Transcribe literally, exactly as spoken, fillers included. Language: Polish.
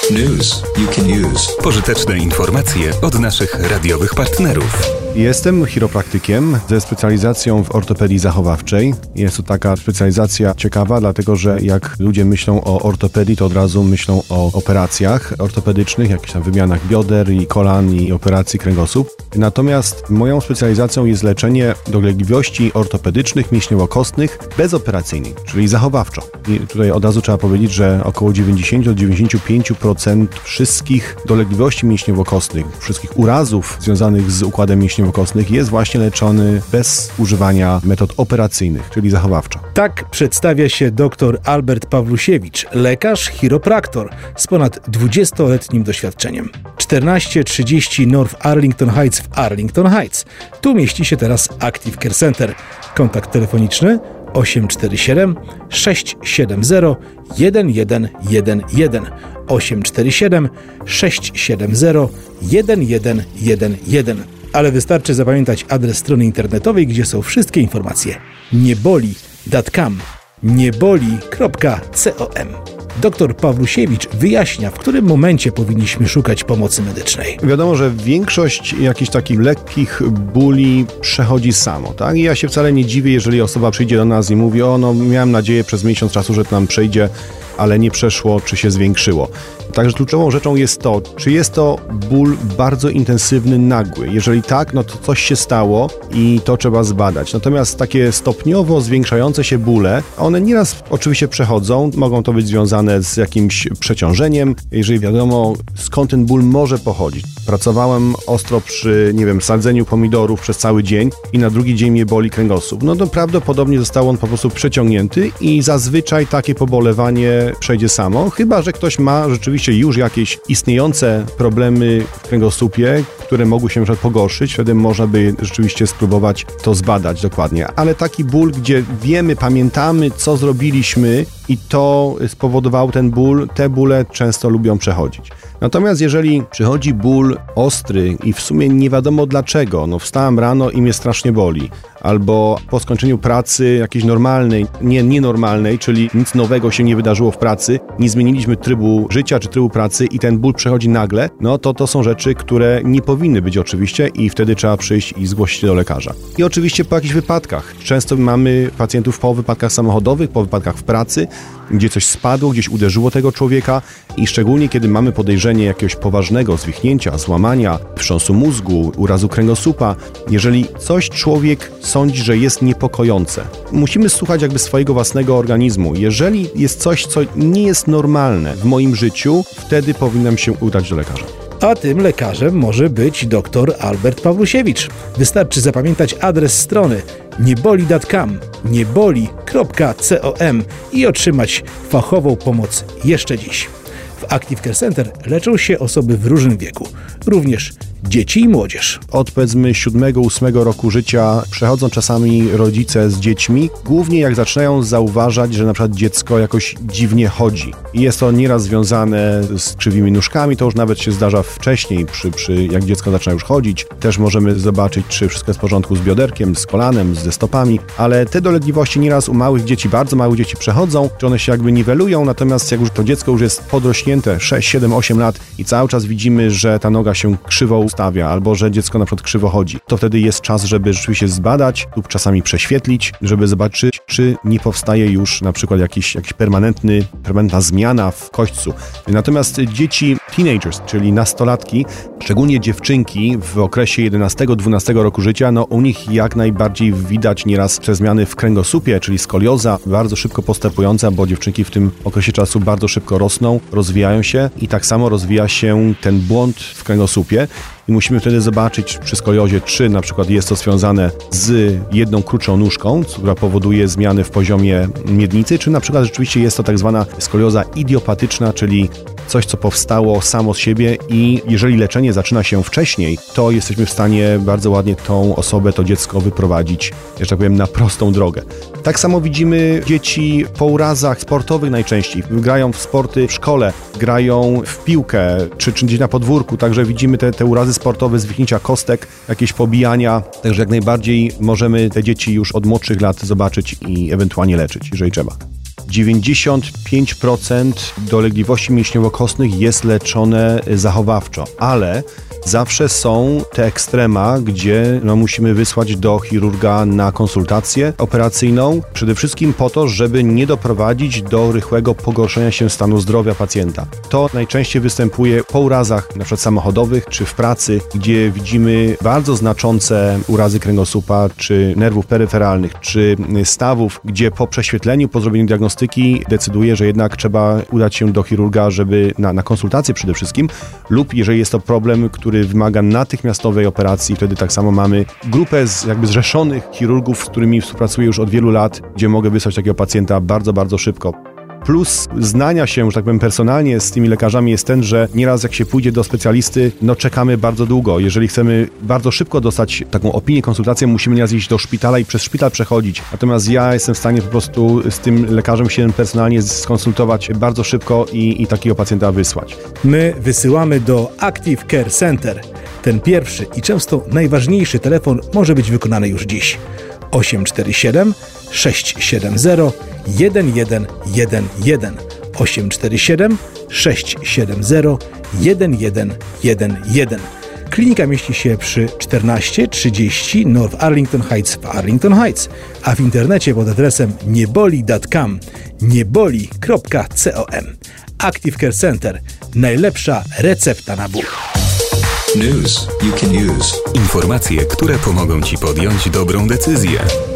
News you can use. Pożyteczne informacje od naszych radiowych partnerów. Jestem chiropraktykiem ze specjalizacją w ortopedii zachowawczej. Jest to taka specjalizacja ciekawa, dlatego że jak ludzie myślą o ortopedii, to od razu myślą o operacjach ortopedycznych, jakichś tam wymianach bioder i kolan i operacji kręgosłup. Natomiast moją specjalizacją jest leczenie dolegliwości ortopedycznych, mięśniowo-kostnych bezoperacyjnych, czyli zachowawczo. I tutaj od razu trzeba powiedzieć, że około dziewięćdziesiąt do dziewięćdziesięciu pięciu procent wszystkich dolegliwości mięśniowo-kostnych, wszystkich urazów związanych z układem mięśniowo-kostnych jest właśnie leczony bez używania metod operacyjnych, czyli zachowawczo. Tak przedstawia się dr Albert Pawlusiewicz, lekarz, chiropraktor z ponad dwudziestoletnim doświadczeniem. czternaście trzydzieści North Arlington Heights w Arlington Heights. Tu mieści się teraz Active Care Center. Kontakt telefoniczny osiem cztery siedem sześć siedem zero jeden jeden jeden jeden osiem cztery siedem sześć siedem zero jeden jeden jeden jeden. Ale wystarczy zapamiętać adres strony internetowej, gdzie są wszystkie informacje. nieboli kropka com nieboli kropka com. Doktor Pawlusiewicz wyjaśnia, w którym momencie powinniśmy szukać pomocy medycznej. Wiadomo, że większość jakichś takich lekkich bóli przechodzi samo, tak? I ja się wcale nie dziwię, jeżeli osoba przyjdzie do nas i mówi: o, no miałem nadzieję przez miesiąc czasu, że to nam przejdzie, ale nie przeszło, czy się zwiększyło. Także kluczową rzeczą jest to, czy jest to ból bardzo intensywny, nagły. Jeżeli tak, no to coś się stało i to trzeba zbadać. Natomiast takie stopniowo zwiększające się bóle, one nieraz oczywiście przechodzą, mogą to być związane z jakimś przeciążeniem, jeżeli wiadomo, skąd ten ból może pochodzić. Pracowałem ostro przy, nie wiem, sadzeniu pomidorów przez cały dzień i na drugi dzień mnie boli kręgosłup. No to prawdopodobnie został on po prostu przeciągnięty i zazwyczaj takie pobolewanie przejdzie samo, chyba że ktoś ma rzeczywiście już jakieś istniejące problemy w kręgosłupie, które mogły się na przykład pogorszyć, wtedy można by rzeczywiście spróbować to zbadać dokładnie. Ale taki ból, gdzie wiemy, pamiętamy, co zrobiliśmy i to spowodował ten ból, te bóle często lubią przechodzić. Natomiast jeżeli przychodzi ból ostry i w sumie nie wiadomo dlaczego, no wstałem rano i mnie strasznie boli, albo po skończeniu pracy jakiejś normalnej, nie nienormalnej, czyli nic nowego się nie wydarzyło w pracy, nie zmieniliśmy trybu życia czy trybu pracy i ten ból przechodzi nagle, no to to są rzeczy, które nie powinny być oczywiście i wtedy trzeba przyjść i zgłosić się do lekarza. I oczywiście po jakichś wypadkach. Często mamy pacjentów po wypadkach samochodowych, po wypadkach w pracy, gdzie coś spadło, gdzieś uderzyło tego człowieka i szczególnie kiedy mamy podejrzenie jakiegoś poważnego zwichnięcia, złamania, wstrząsu mózgu, urazu kręgosłupa, jeżeli coś człowiek sądzi, że jest niepokojące, musimy słuchać jakby swojego własnego organizmu. Jeżeli jest coś, co nie jest normalne w moim życiu, wtedy powinnam się udać do lekarza. A tym lekarzem może być dr Albert Pawlusiewicz. Wystarczy zapamiętać adres strony nieboli kropka com nieboli kropka com i otrzymać fachową pomoc jeszcze dziś. W Active Care Center leczą się osoby w różnym wieku, również dzieci i młodzież. Od powiedzmy siódmego, ósmego roku życia przechodzą czasami rodzice z dziećmi, głównie jak zaczynają zauważać, że na przykład dziecko jakoś dziwnie chodzi. I jest to nieraz związane z krzywymi nóżkami, to już nawet się zdarza wcześniej, przy, przy jak dziecko zaczyna już chodzić. Też możemy zobaczyć, czy wszystko jest w porządku z bioderkiem, z kolanem, ze stopami, ale te dolegliwości nieraz u małych dzieci, bardzo małych dzieci przechodzą, czy one się jakby niwelują, natomiast jak już to dziecko już jest podrośnięte, sześć, siedem, osiem lat i cały czas widzimy, że ta noga się krzywo ustawia, albo że dziecko na przykład krzywo chodzi, to wtedy jest czas, żeby rzeczywiście zbadać lub czasami prześwietlić, żeby zobaczyć, czy nie powstaje już na przykład jakiś, jakiś permanentny, permanentna zmiana w kośćcu. Natomiast dzieci teenagers, czyli nastolatki, szczególnie dziewczynki w okresie jedenastego dwunastego roku życia, no u nich jak najbardziej widać nieraz te zmiany w kręgosłupie, czyli skolioza, bardzo szybko postępująca, bo dziewczynki w tym okresie czasu bardzo szybko rosną, rozwijają się i tak samo rozwija się ten błąd w kręgosłupie. I musimy wtedy zobaczyć przy skoliozie, czy na przykład jest to związane z jedną krótszą nóżką, która powoduje zmiany w poziomie miednicy, czy na przykład rzeczywiście jest to tak zwana skolioza idiopatyczna, czyli coś, co powstało samo z siebie i jeżeli leczenie zaczyna się wcześniej, to jesteśmy w stanie bardzo ładnie tą osobę, to dziecko wyprowadzić, że tak powiem, na prostą drogę. Tak samo widzimy dzieci po urazach sportowych najczęściej. Grają w sporty w szkole, grają w piłkę, czy, czy gdzieś na podwórku, także widzimy te, te urazy sportowe, zwichnięcia kostek, jakieś pobijania, także jak najbardziej możemy te dzieci już od młodszych lat zobaczyć i ewentualnie leczyć, jeżeli trzeba. dziewięćdziesiąt pięć procent dolegliwości mięśniowo-kostnych jest leczone zachowawczo, ale zawsze są te ekstrema, gdzie no, musimy wysłać do chirurga na konsultację operacyjną, przede wszystkim po to, żeby nie doprowadzić do rychłego pogorszenia się stanu zdrowia pacjenta. To najczęściej występuje po urazach np. samochodowych czy w pracy, gdzie widzimy bardzo znaczące urazy kręgosłupa, czy nerwów peryferalnych, czy stawów, gdzie po prześwietleniu, po zrobieniu diagnostyki decyduje, że jednak trzeba udać się do chirurga, żeby na, na konsultację przede wszystkim, lub jeżeli jest to problem, który wymaga natychmiastowej operacji, wtedy tak samo mamy grupę z, jakby zrzeszonych chirurgów, z którymi współpracuję już od wielu lat, gdzie mogę wysłać takiego pacjenta bardzo, bardzo szybko. Plus znania się, że tak powiem, personalnie z tymi lekarzami jest ten, że nieraz jak się pójdzie do specjalisty, no czekamy bardzo długo. Jeżeli chcemy bardzo szybko dostać taką opinię, konsultację, musimy nieraz iść do szpitala i przez szpital przechodzić. Natomiast ja jestem w stanie po prostu z tym lekarzem się personalnie skonsultować bardzo szybko i, i takiego pacjenta wysłać. My wysyłamy do Active Care Center. Ten pierwszy i często najważniejszy telefon może być wykonany już dziś. osiem cztery siedem sześć siedem zero jeden jeden jeden jeden osiem cztery siedem sześć siedem zero jeden jeden jeden jeden. Klinika mieści się przy czternaście trzydzieści North Arlington Heights w Arlington Heights, a w internecie pod adresem nieboli kropka com nieboli kropka com. Active Care Center. Najlepsza recepta na ból. News you can use. Informacje, które pomogą Ci podjąć dobrą decyzję.